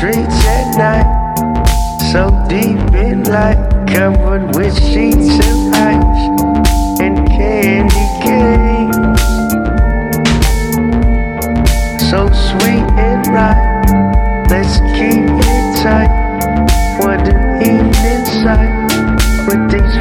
streets at night, so deep in light, covered with sheets of ice and candy canes. So sweet and right, let's keep it tight for the evening sight with these